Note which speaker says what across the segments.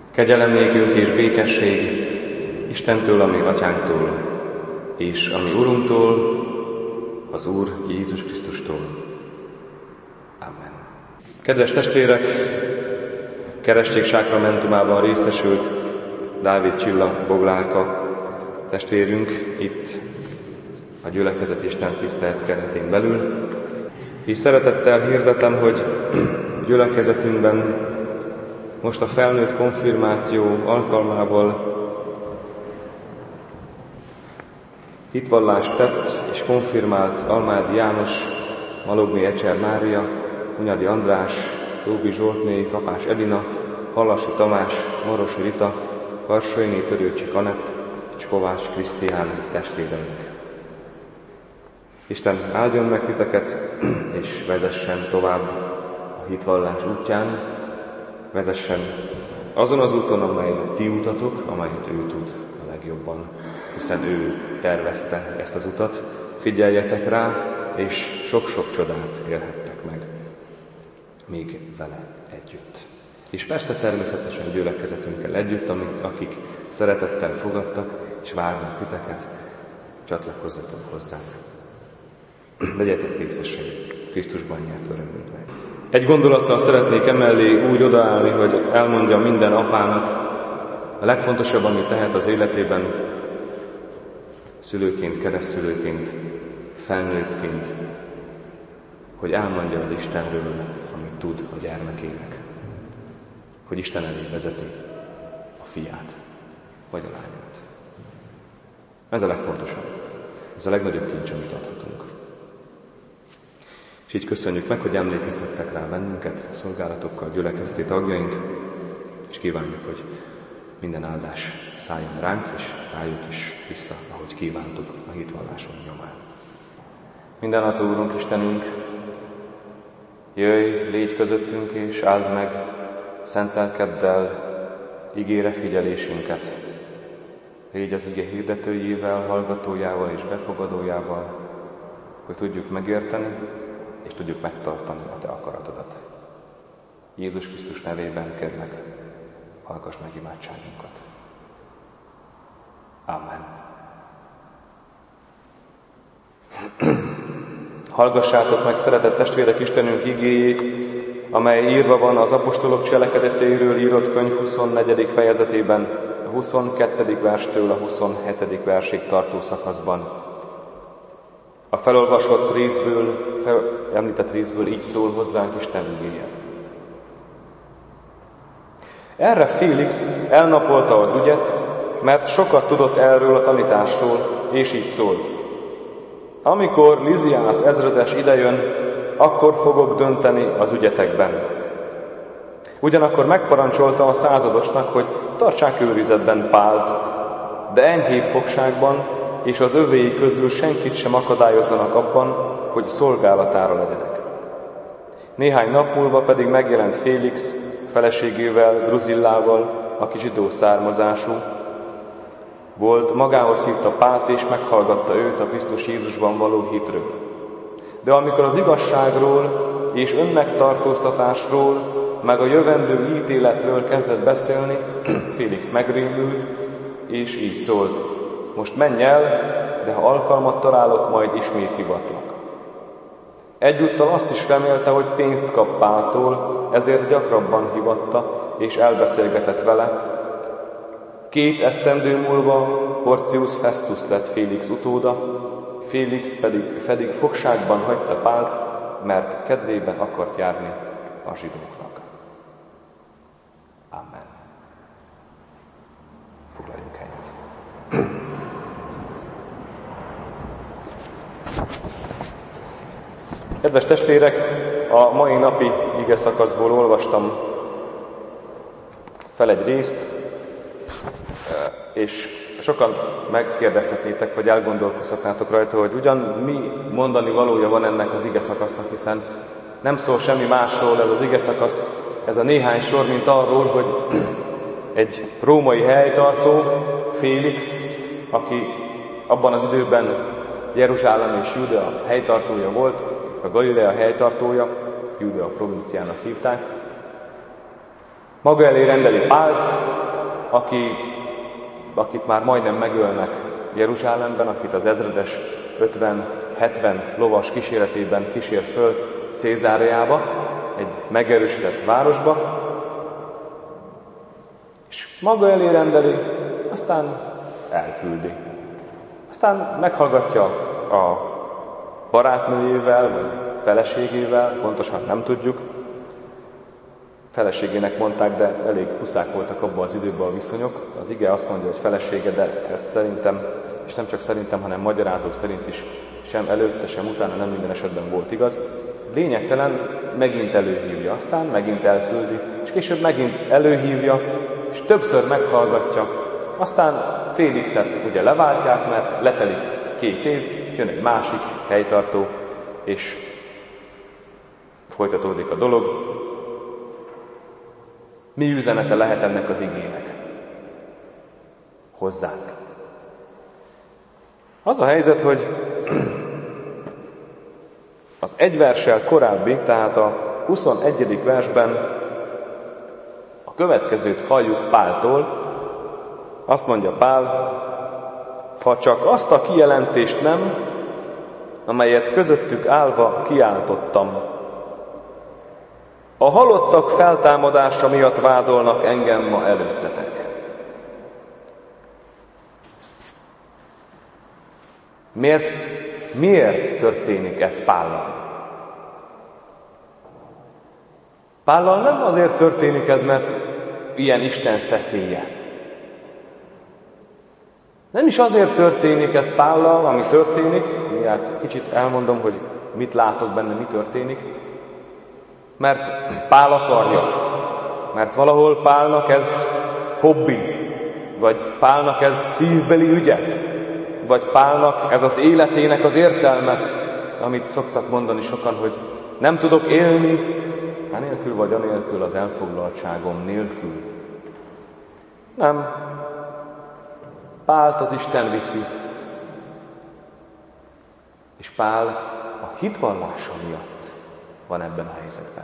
Speaker 1: Kegyelem nékünk és békesség Istentől, ami Atyánktól, és ami Urunktól, az Úr Jézus Krisztustól. Amen. Kedves testvérek, keresztség sákramentumában részesült Dávid Csilla Boglárka testvérünk itt a gyülekezet Isten tisztelet keretén belül, és szeretettel hirdetem, hogy gyülekezetünkben most a felnőtt konfirmáció alkalmával hitvallást tett és konfirmált Almádi János, Malogné Ecser Mária, Hunyadi András, Róbi Zsoltné, Kapás Edina, Hallasi Tamás, Morosi Rita, Karsainé Törőcsi Kanett és Kovács Krisztián testvéreink. Isten áldjon meg titeket, és vezessen tovább a hitvallás útján, vezessen azon az úton, amelyen ti utatok, amelyet ő tud a legjobban, hiszen ő tervezte ezt az utat. Figyeljetek rá, és sok-sok csodát élhettek meg még vele együtt. És persze természetesen gyülekezetünkkel együtt, akik szeretettel fogadtak, és várnak titeket, csatlakozzatok hozzánk. Legyetek részesei Krisztusban nyert örömünknek. Egy gondolattal szeretnék emellé úgy odaállni, hogy elmondja minden apának, a legfontosabb, amit tehet az életében, szülőként, keresztszülőként, felnőttként, hogy elmondja az Istenről, amit tud a gyermekének. Hogy Isten elé vezeti a fiát, vagy a lányát. Ez a legfontosabb. Ez a legnagyobb kincs, amit adhatunk. És így köszönjük meg, hogy emlékeztettek rá bennünket, szolgálatokkal, gyülekezeti tagjaink, és kívánjuk, hogy minden áldás szálljon ránk, és rájuk is vissza, ahogy kívántuk a hitvalláson nyomán. Mindenható Úrunk, Istenünk, jöjj, légy közöttünk, és áld meg szent lelkeddel igére figyelésünket. Légy az ige hirdetőjével, hallgatójával és befogadójával, hogy tudjuk megérteni, és tudjuk megtartani a te akaratodat. Jézus Krisztus nevében kérlek, hallgass meg imádságunkat. Amen. Hallgassátok meg, szeretett testvérek, Istenünk igéjét, amely írva van az apostolok cselekedeteiről írott könyv 24. fejezetében, a 22. verstől a 27. versig tartó szakaszban. A felolvasott említett részből így szól hozzánk Isten igéje. Erre Félix elnapolta az ügyet, mert sokat tudott erről a tanításról, és így szólt. Amikor Liziász ezredes idejön, akkor fogok dönteni az ügyetekben. Ugyanakkor megparancsolta a századosnak, hogy tartsák őrizetben Pált, de enyhébb fogságban, és az övéi közül senkit sem akadályozzanak abban, hogy szolgálatára legyenek. Néhány nap múlva pedig megjelent Félix feleségével, Druzillával, aki zsidó származású volt, magához hívta Pált, és meghallgatta őt a Krisztus Jézusban való hitről. De amikor az igazságról és önmegtartóztatásról, meg a jövendő ítéletről kezdett beszélni, Félix megrémült, és így szólt: most menj el, de ha alkalmat találok, majd ismét hivatlak. Egyúttal azt is remélte, hogy pénzt kap Páltól, ezért gyakrabban hivatta, és elbeszélgetett vele. 2 esztendő múlva Porcius Festus lett Félix utóda, Félix pedig fogságban hagyta Pált, mert kedvében akart járni a zsidóknak. Amen. Foglaljunk helyet. Kedves testvérek, a mai napi ige szakaszból olvastam fel egy részt, és sokan megkérdezhetétek, vagy elgondolkozhatnátok rajta, hogy ugyan mi mondani valója van ennek az ige szakasznak, hiszen nem szól semmi másról ez az ige szakasz, ez a néhány sor, mint arról, hogy egy római helytartó, Félix, aki abban az időben Jeruzsálem és Judea helytartója volt, a Galilea helytartója, Judea provinciának hívták, maga elé rendeli Pált, akit már majdnem megölnek Jeruzsálemben, akit az ezredes 50-70 lovas kíséretében kísér föl Cézáreába, egy megerősített városba, és maga elé rendeli, aztán elküldi. Aztán meghallgatja a barátnőjével, vagy feleségével, pontosan nem tudjuk. Feleségének mondták, de elég huszák voltak abban az időben a viszonyok. Az ige azt mondja, hogy felesége, de ez szerintem, és nem csak szerintem, hanem magyarázók szerint is sem előtte, sem utána nem minden esetben volt igaz. Lényegtelen, megint előhívja, aztán megint elküldi, és később megint előhívja, és többször meghallgatja, aztán Félixet ugye leváltják, mert letelik 2 év, jön egy másik helytartó, és folytatódik a dolog. Mi üzenete lehet ennek az igének? Hozzánk. Az a helyzet, hogy az egy verssel korábbi, tehát a 21. versben a következőt halljuk Páltól. Azt mondja Pál, ha csak azt a kijelentést nem, amelyet közöttük állva kiáltottam. A halottak feltámadása miatt vádolnak engem ma előttetek. Miért történik ez Pállal? Pállal nem azért történik ez, mert ilyen Isten szeszélye. Nem is azért történik ez Pállal, ami történik, mindjárt kicsit elmondom, hogy mit látok benne, mi történik, mert Pál akarja, mert valahol Pálnak ez hobbi, vagy Pálnak ez szívbeli ügye, vagy Pálnak ez az életének az értelme, amit szoktak mondani sokan, hogy nem tudok élni, anélkül vagy anélkül, az elfoglaltságom nélkül. Nem. Pált az Isten viszi, és Pál a hitvallása miatt van ebben a helyzetben.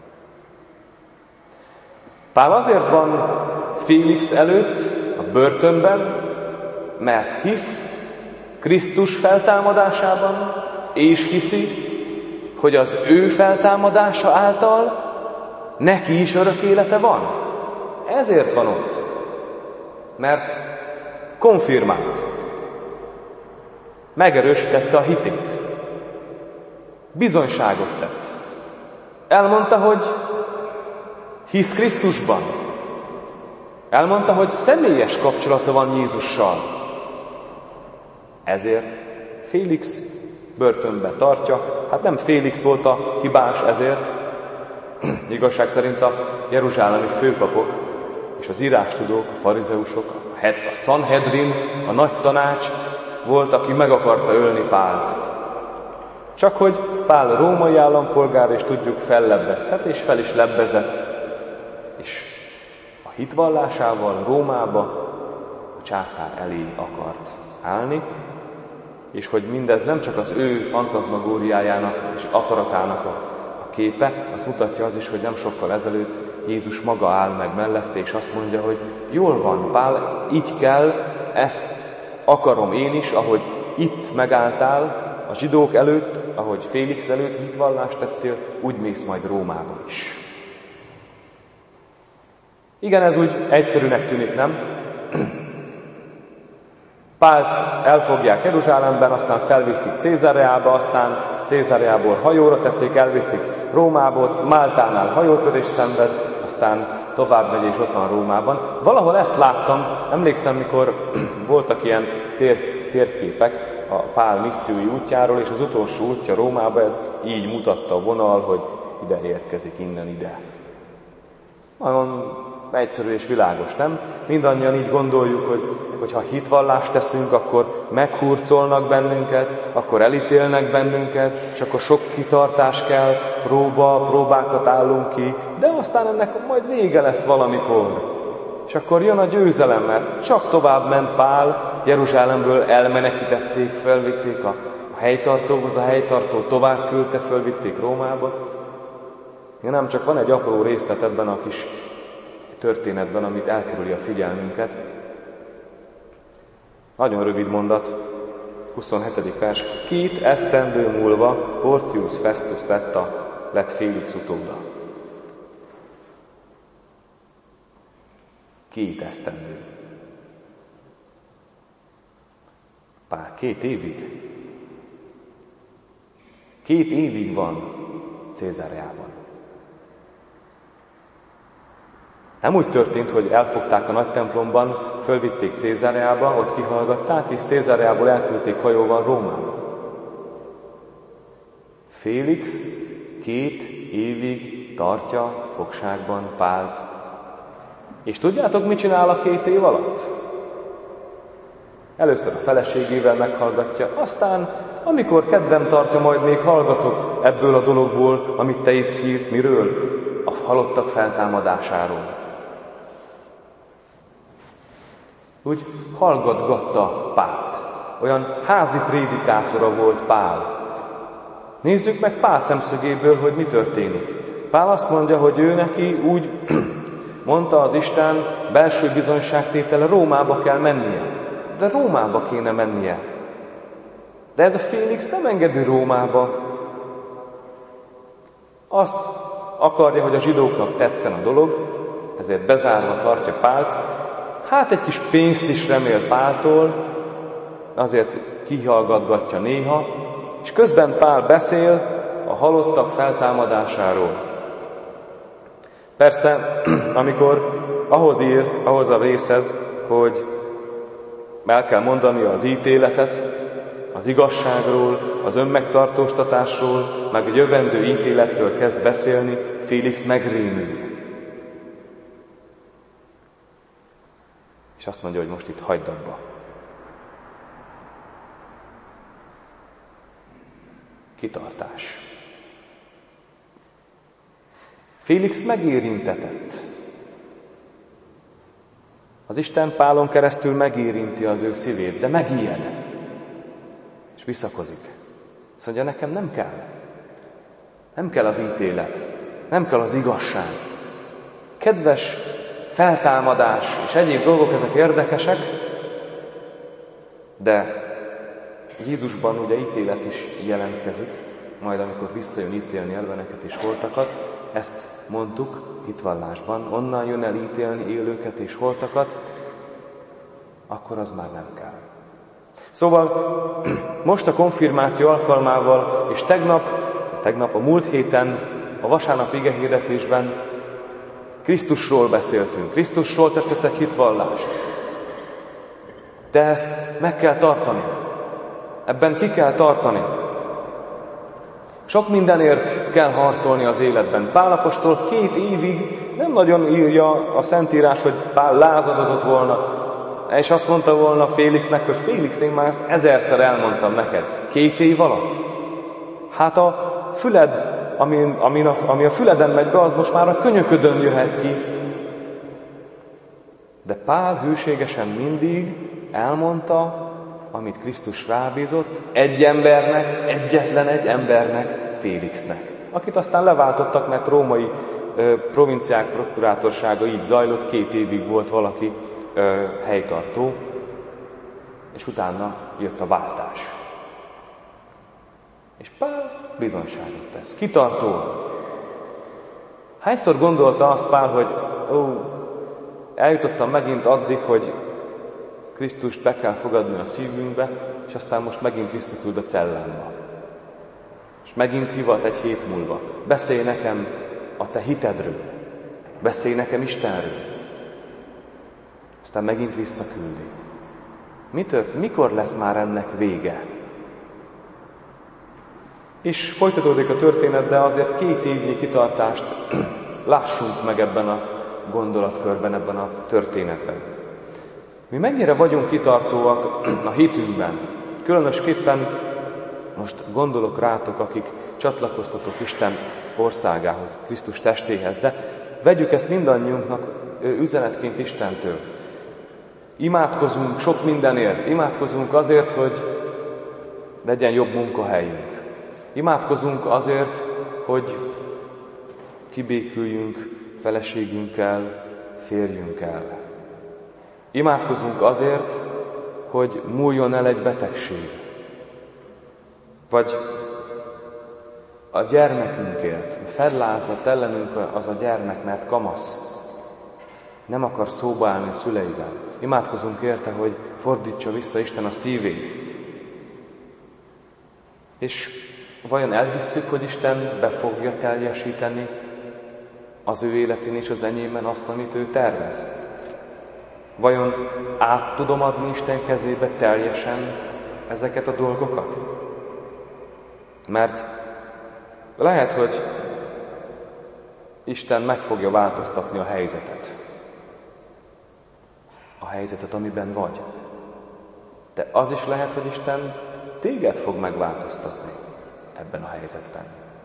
Speaker 1: Pál azért van Félix előtt a börtönben, mert hisz Krisztus feltámadásában, és hiszi, hogy az ő feltámadása által neki is örök élete van. Ezért van ott. Mert konfirmált. Megerősítette a hitét. Bizonyságot tett. Elmondta, hogy hisz Krisztusban. Elmondta, hogy személyes kapcsolata van Jézussal. Ezért Félix börtönbe tartja. Hát nem Félix volt a hibás ezért. Igazság szerint a jeruzsálemi főpapok és az írástudók, a farizeusok, a Sanhedrin, a nagy tanács volt, aki meg akarta ölni Pált. Csak hogy Pál római állampolgár, és tudjuk, fellebbezhet, és fel is lebbezett. És a hitvallásával Rómába a császár elé akart állni, és hogy mindez nem csak az ő fantazmagóriájának és akaratának a képe, azt mutatja az is, hogy nem sokkal ezelőtt Jézus maga áll meg mellette, és azt mondja, hogy jól van, Pál, így kell, ezt akarom én is, ahogy itt megálltál a zsidók előtt, ahogy Félix előtt hitvallást tettél, úgy mész majd Rómába is. Igen, ez úgy egyszerűnek tűnik, nem? Pált elfogják Jeruzsálemben, aztán felviszik Cézareába, aztán Cézareából hajóra teszik, elviszik Rómába, Máltánál hajótörés szenved, aztán tovább megy és ott van Rómában. Valahol ezt láttam, emlékszem, mikor voltak ilyen térképek a Pál missziói útjáról, és az utolsó útja Rómába, ez így mutatta a vonal, hogy ide érkezik, innen ide. Nagyon egyszerű és világos, nem? Mindannyian így gondoljuk, hogy ha hitvallást teszünk, akkor meghurcolnak bennünket, akkor elítélnek bennünket, és akkor sok kitartás kell, próbákat állunk ki, de aztán ennek majd vége lesz valamikor. És akkor jön a győzelem, mert csak tovább ment Pál, Jeruzsálemből elmenekítették, felvitték a helytartóhoz, a helytartó tovább küldte, fölvitték Rómába. Ja, nem, csak van egy apró részlet ebben a kis történetben, amit elkerüli a figyelmünket. Nagyon rövid mondat, 27. vers. 2 esztendő múlva Porcius Festus lett Félix utóda. 2 esztendő. Pár 2 évig. 2 évig van Cézáreában. Nem úgy történt, hogy elfogták a nagy templomban, fölvitték Cézáreába, ott kihallgatták, és Cézáreából elküldték hajóval Rómába. Félix 2 évig tartja fogságban Pált. És tudjátok, mit csinál a 2 év alatt? Először a feleségével meghallgatja, aztán, amikor kedvem tartja, majd még hallgatok ebből a dologból, amit te itt írt, miről? A halottak feltámadásáról. Úgy hallgatgatta Pált. Olyan házi prédikátora volt Pál. Nézzük meg Pál szemszögéből, hogy mi történik. Pál azt mondja, hogy ő neki úgy mondta az Isten, belső bizonyságtétele, Rómába kell mennie. De Rómába kéne mennie. De ez a Félix nem engedi Rómába. Azt akarja, hogy a zsidóknak tetszen a dolog, ezért bezárva tartja Pált. Hát egy kis pénzt is remél Páltól, azért kihallgatgatja néha, és közben Pál beszél a halottak feltámadásáról. Persze, amikor ahhoz a részhez, hogy el kell mondani az ítéletet, az igazságról, az önmegtartóztatásról, meg a jövendő ítéletről kezd beszélni, Félix megrémül. És azt mondja, hogy most itt hagyd abba. Kitartás. Félix megérintetett. Az Isten Pálon keresztül megérinti az ő szívét, de megijed. És visszakozik. Azt mondja, nekem nem kell. Nem kell az ítélet. Nem kell az igazság. Kedves feltámadás és egyéb dolgok, ezek érdekesek, de Jézusban ugye ítélet is jelentkezik, majd amikor visszajön ítélni elveneket és holtakat, ezt mondtuk hitvallásban, onnan jön el ítélni élőket és holtakat, akkor az már nem kell. Szóval most a konfirmáció alkalmával, és tegnap a múlt héten, a vasárnap igehirdetésben Krisztusról beszéltünk. Krisztusról tettetek hitvallást. De ezt meg kell tartani. Ebben ki kell tartani. Sok mindenért kell harcolni az életben. Pál apostol 2 évig nem nagyon írja a Szentírás, hogy Pál lázadozott volna, és azt mondta volna Félixnek, hogy Félix, én már ezt 1000-szer elmondtam neked. 2 év alatt? Hát a füled, ami a füleden megy be, az most már a könyöködön jöhet ki. De Pál hűségesen mindig elmondta, amit Krisztus rábízott, egy embernek, egyetlen egy embernek, Félixnek. Akit aztán leváltottak, mert római provinciák prokurátorsága így zajlott, 2 évig volt valaki helytartó, és utána jött a váltás. És Pál bizonyságot tesz. Kitartó. Hányszor gondolta azt Pál, hogy eljutottam megint addig, hogy Krisztust be kell fogadni a szívünkbe, és aztán most megint visszaküld a cellámba. És megint hivat egy hét múlva. Beszélj nekem a te hitedről. Beszélj nekem Istenről. Aztán megint visszaküldi. Mikor lesz már ennek vége? És folytatódik a történet, de azért 2 évnyi kitartást lássunk meg ebben a gondolatkörben, ebben a történetben. Mi mennyire vagyunk kitartóak a hitünkben? Különösképpen most gondolok rátok, akik csatlakoztatok Isten országához, Krisztus testéhez, de vegyük ezt mindannyiunknak üzenetként Istentől. Imádkozunk sok mindenért, imádkozunk azért, hogy legyen jobb munkahelyünk. Imádkozunk azért, hogy kibéküljünk feleségünkkel, férjünk el. Imádkozunk azért, hogy múljon el egy betegség. Vagy a gyermekünkért, fedlázadt ellenünk az a gyermek, mert kamasz. Nem akar szóba állni a szüleivel. Imádkozunk érte, hogy fordítsa vissza Isten a szívét. És vajon elhisszük, hogy Isten be fogja teljesíteni az ő életén és az enyémben azt, amit ő tervez? Vajon át tudom adni Isten kezébe teljesen ezeket a dolgokat? Mert lehet, hogy Isten meg fogja változtatni a helyzetet. A helyzetet, amiben vagy. De az is lehet, hogy Isten téged fog megváltoztatni ebben a helyzetben.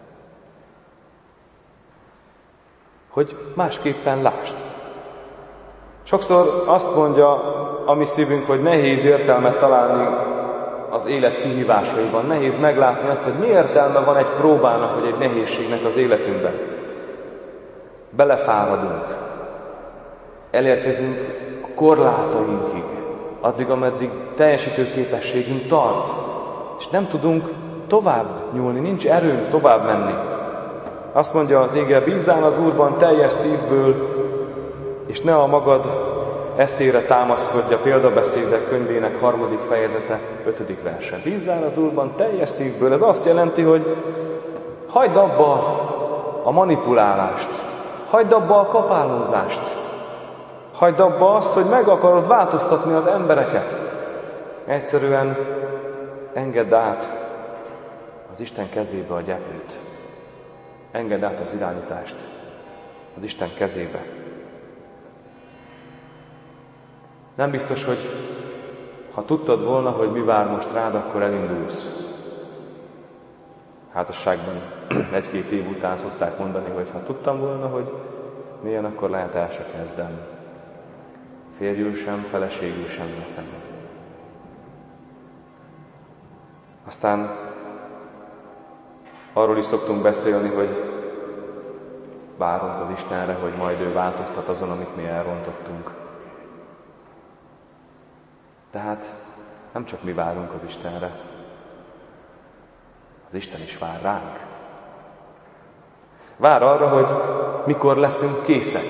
Speaker 1: Hogy másképpen lásd. Sokszor azt mondja a mi szívünk, hogy nehéz értelmet találni az élet kihívásaiban. Nehéz meglátni azt, hogy mi értelme van egy próbának, vagy egy nehézségnek az életünkben. Belefáradunk. Elérkezünk a korlátainkig, addig, ameddig teljesítő képességünk tart. És nem tudunk tovább nyúlni, nincs erőnk tovább menni. Azt mondja az ige, bízzál az Úrban teljes szívből, és ne a magad eszére támaszkodj, a példabeszédek könyvének 3. fejezete 5. verse. Bízzál az Úrban teljes szívből. Ez azt jelenti, hogy hagyd abba a manipulálást, hagyd abba a kapálózást, hagyd abba azt, hogy meg akarod változtatni az embereket. Egyszerűen engedd át az Isten kezébe a gyeplőt. Engedd át az irányítást az Isten kezébe. Nem biztos, hogy ha tudtad volna, hogy mi vár most rád, akkor elindulsz. Házasságban 1-2 év után szokták mondani, hogy ha tudtam volna, hogy milyen, akkor lehet el se kezdem. Férjül sem, feleségül sem leszem. Aztán arról is szoktunk beszélni, hogy várunk az Istenre, hogy majd ő változtat azon, amit mi elrontottunk. Tehát nem csak mi várunk az Istenre, az Isten is vár ránk. Vár arra, hogy mikor leszünk készek.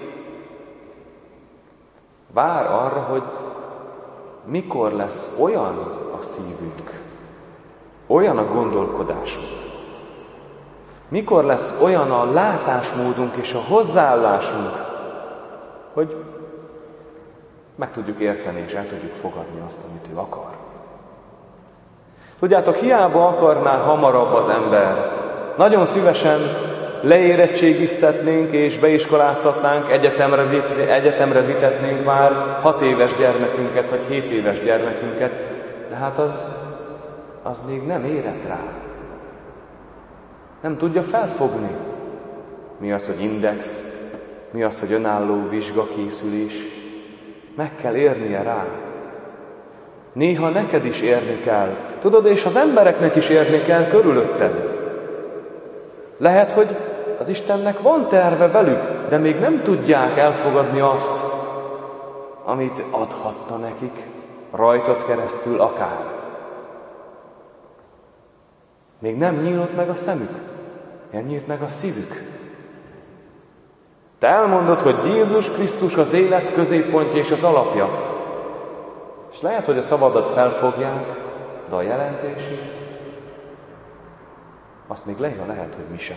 Speaker 1: Vár arra, hogy mikor lesz olyan a szívünk, olyan a gondolkodásunk, mikor lesz olyan a látásmódunk és a hozzáállásunk, hogy meg tudjuk érteni és el tudjuk fogadni azt, amit ő akar. Tudjátok, hiába akarná hamarabb az ember. Nagyon szívesen leérettségiztetnénk és beiskoláztatnánk, egyetemre vitetnénk már 6 éves gyermekünket, vagy 7 éves gyermekünket, de hát az még nem érett rá. Nem tudja felfogni. Mi az, hogy index, mi az, hogy önálló vizsgakészülés. Meg kell érnie rá. Néha neked is érni kell. Tudod, és az embereknek is érni kell körülötted. Lehet, hogy az Istennek van terve velük, de még nem tudják elfogadni azt, amit adhatta nekik, rajtad keresztül akár. Még nem nyílt meg a szemük, nem nyílt meg a szívük. Te elmondod, hogy Jézus Krisztus az élet középpontja és az alapja. És lehet, hogy a szavadat felfogják, de a jelentését, azt még lehet, hogy mi sem.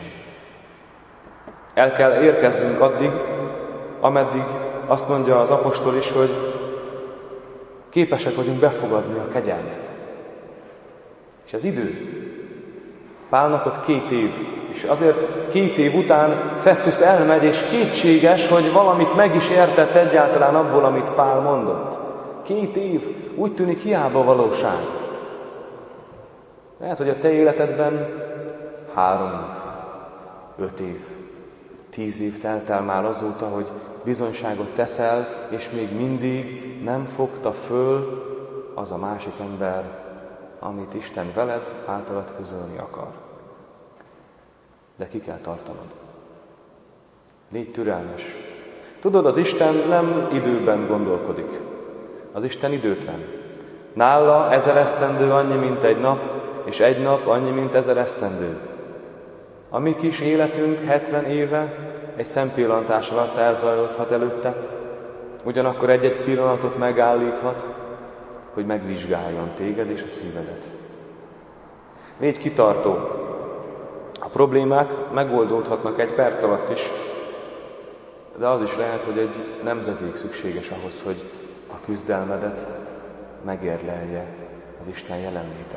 Speaker 1: El kell érkeznünk addig, ameddig azt mondja az apostol is, hogy képesek vagyunk befogadni a kegyelmet. És ez idő. Pálnak ott 2 év, és azért 2 év után Festus elmegy, és kétséges, hogy valamit meg is értett egyáltalán abból, amit Pál mondott. 2 év, úgy tűnik hiába valóság. Lehet, hogy a te életedben 3 év, 5 év, 10 év telt el már azóta, hogy bizonyságot teszel, és még mindig nem fogta föl az a másik ember, amit Isten veled, általad közölni akar. De ki kell tartanod. Légy türelmes. Tudod, az Isten nem időben gondolkodik. Az Isten időtlen. Nála 1000 esztendő annyi, mint egy nap, és egy nap annyi, mint 1000 esztendő. A mi kis életünk 70 éve egy szempillantás alatt elzajlódhat előtte, ugyanakkor egy-egy pillanatot megállíthat, hogy megvizsgáljon téged és a szívedet. Légy kitartó. A problémák megoldódhatnak egy perc alatt is, de az is lehet, hogy egy nemzedék szükséges ahhoz, hogy a küzdelmedet megérlelje az Isten jelenléte.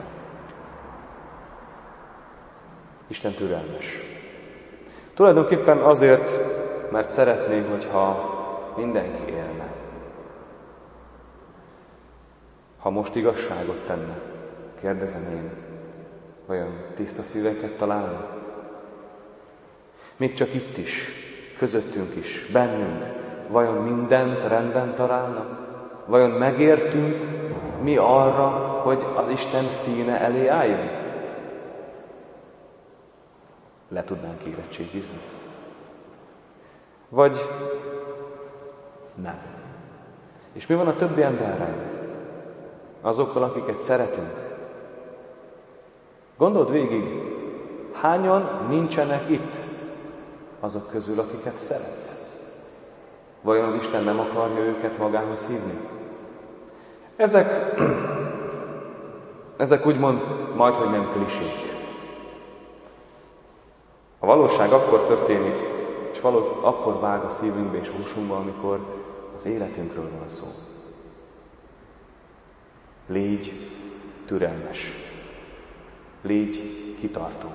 Speaker 1: Isten türelmes. Tulajdonképpen azért, mert szeretné, hogyha mindenki élne. Ha most igazságot tenne, kérdezem én, vajon tiszta szíveket találna? Még csak itt is, közöttünk is, bennünk, vajon mindent rendben találna? Vajon megértünk mi arra, hogy az Isten színe elé álljunk? Le tudnánk érettségizni? Vagy nem. És mi van a többi emberrel? Azokkal, akiket szeretünk? Gondold végig, hányan nincsenek itt azok közül, akiket szeretsz? Vajon az Isten nem akarja őket magához hívni? Ezek úgymond majdhogy nem klisék. A valóság akkor történik, és akkor vág a szívünkbe és húsunkba, amikor az életünkről van szó. Légy türelmes. Légy kitartó.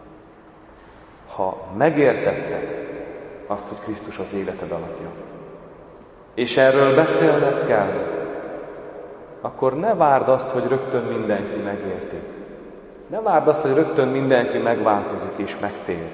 Speaker 1: Ha megértetted azt, hogy Krisztus az életed alapja, és erről beszélned kell, akkor ne várd azt, hogy rögtön mindenki megérti. Ne várd azt, hogy rögtön mindenki megváltozik és megtér.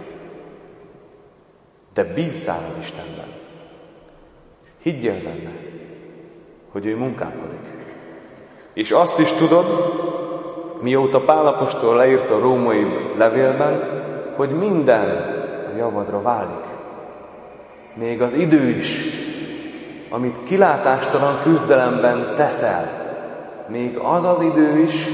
Speaker 1: De bízzál az Istenben. Higgyél benne, hogy ő munkálkodik. És azt is tudod, mióta Pál apostol leírta a római levélben, hogy minden a javadra válik. Még az idő is, amit kilátástalan küzdelemben teszel, még az az idő is,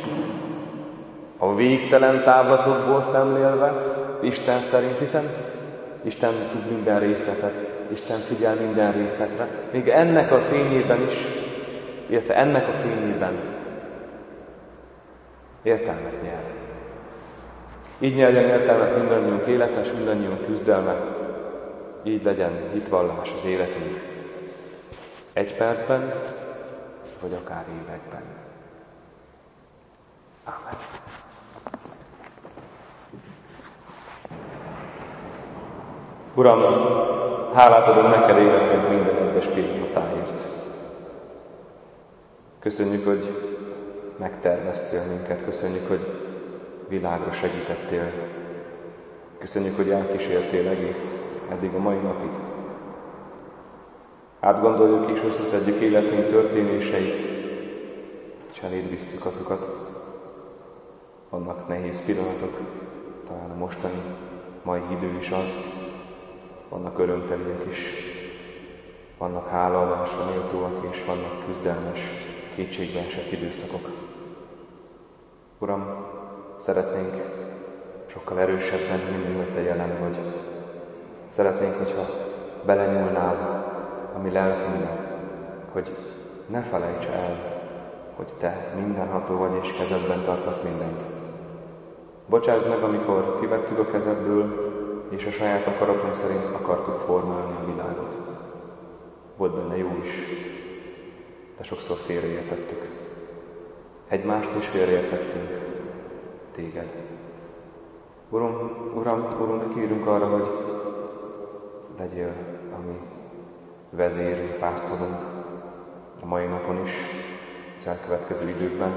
Speaker 1: a végtelen távlatokból szemlélve, Isten szerint, hiszen Isten tud minden részletet, Isten figyel minden részletre, még ennek a fényében is, illetve ennek a fényében értelmet nyer. Így nyerjen értelmet mindannyiunk élete, és mindannyiunk küzdelme, így legyen hitvallás az életünk. 1 percben, vagy akár években. Ámen. Uram, hálát adom neked életünk minden egyes pillanatáért. Köszönjük, hogy megterveztél minket, köszönjük, hogy világra segítettél. Köszönjük, hogy elkísértél egész eddig a mai napig. Átgondoljuk és összeszedjük életünk történéseit, és eléd visszük azokat. Vannak nehéz pillanatok, talán a mostani, mai idő is az. Vannak örömteliek is, vannak hálaadásra méltóak, és vannak küzdelmes, kétségbeesett időszakok. Uram, szeretnénk sokkal erősebben hinni, hogy Te jelen vagy. Szeretnénk, hogyha belenyúlnál a mi lelkünkbe, hogy ne felejts el, hogy Te mindenható vagy és kezedben tartasz mindent. Bocsásd meg, amikor kivettük a kezedből, és a saját akaratunk szerint akartuk formálni a világot. Volt benne jó is, de sokszor félreértettük. Egymást is félreértettünk, Téged. Urunk, kérünk arra, hogy legyél a mi vezérünk, pásztorunk a mai napon is, az elkövetkező időkben.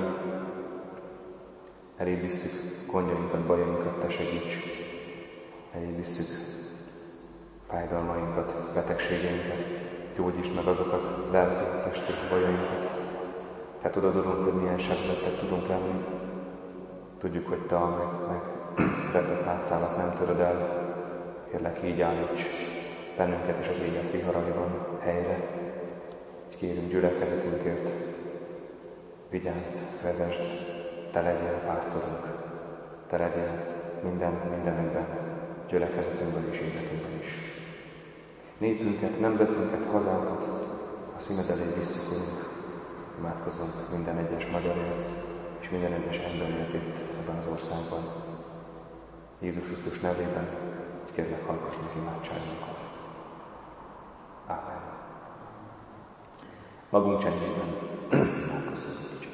Speaker 1: Eléd visszük gondjainkat, bajainkat, Te segíts. Eléd visszük fájdalmainkat, betegségeinket, gyógyítsd meg azokat, lelki, testi bajainkat. Te tudod, Urunk, hogy milyen sebzettek tudunk lenni. Tudjuk, hogy Te a megvetett látszámat nem töröd el. Kérlek, így állíts bennünket is az élet viharaiban helyre. Így kérünk gyülekezetünkért, vigyázd, vezesd, te legyél pásztorunk, te legyél mindenünkben, gyülekezetünkben és életünkben is. Népünket, nemzetünket, hazánkat a színed elé visszük, imádkozunk minden egyes magyarért és minden egyes emberért itt ebben az országban. Jézus Krisztus nevében kérlek, hallgass meg imádságunkat. Ámen. Magunk csendjében imádkozzunk kicsit.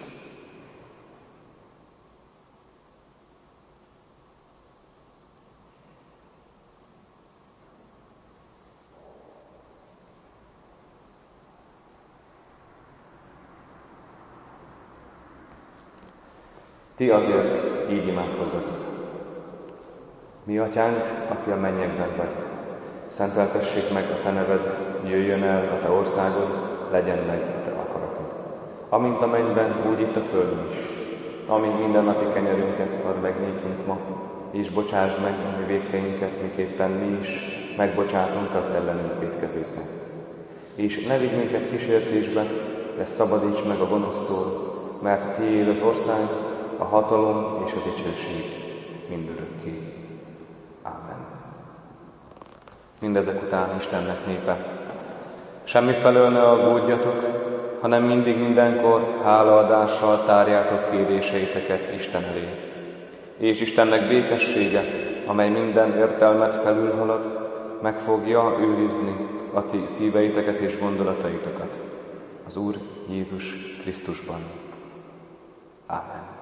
Speaker 1: Ti azért így imádkozzatok. Mi atyánk, aki a mennyekben vagy, szenteltessék meg a te neved, jöjjön el a te országod, legyen meg a te akaratod. Amint a mennyben, úgy itt a földön is. Amint mindennapi kenyerünket add meg nékünk ma, és bocsásd meg a mi vétkeinket, miképpen mi is megbocsátunk az ellenünk vétkezőknek. És ne vigy minket kísértésbe, de szabadíts meg a gonosztól, mert tiéd az ország, a hatalom és a dicsőség mindörökké. Ámen. Mindezek után Istennek népe, semmifelől ne aggódjatok, hanem mindig mindenkor hálaadással tárjátok kéréseiteket Isten elé. És Istennek békessége, amely minden értelmet felülhalad, meg fogja őrizni a ti szíveiteket és gondolataitokat az Úr Jézus Krisztusban. Ámen.